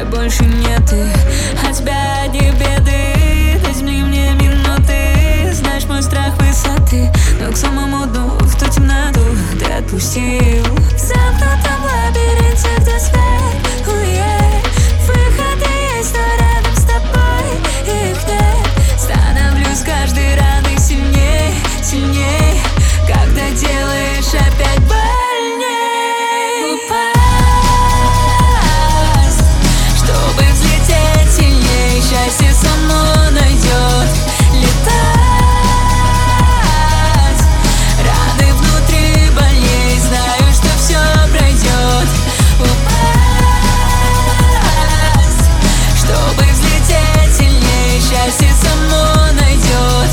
где больше нет ты. От тебя одни беды, возьми мне минуты. Знаешь мой страх высоты, но к самому дну, в ту темноту ты отпустил. В замкнутом лабиринте, где свет уедет, выходы есть, но рядом с тобой их нет. Становлюсь каждый раной сильней, сильней, когда делаешь опять больней. Упасть, чтобы взлететь сильней, счастье само найдет. Летать, раны внутри больней, знаю, что все пройдет. Упасть, чтобы взлететь сильней, счастье само найдет.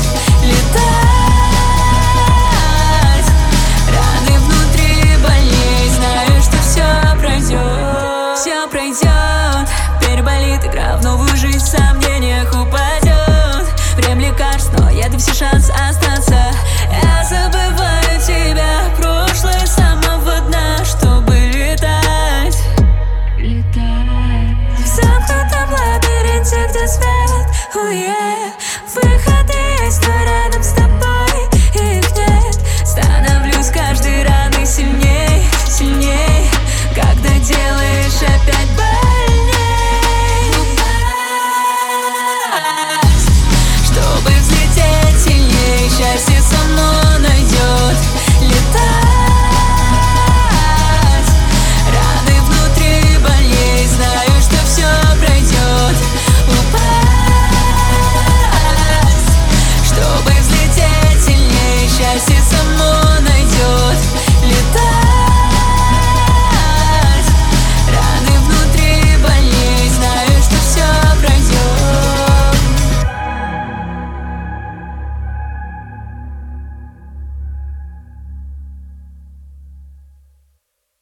Летать, раны внутри больней, знаю, что все пройдет. Все пройдет, переболит игра в новую жизнь, в сомнениях упадет. Время лекарств, но яды все шанс остаться. Я забываю тебя, прошлое с самого дна, чтобы летать. Летать в замкнутом лабиринте, где свет уедет,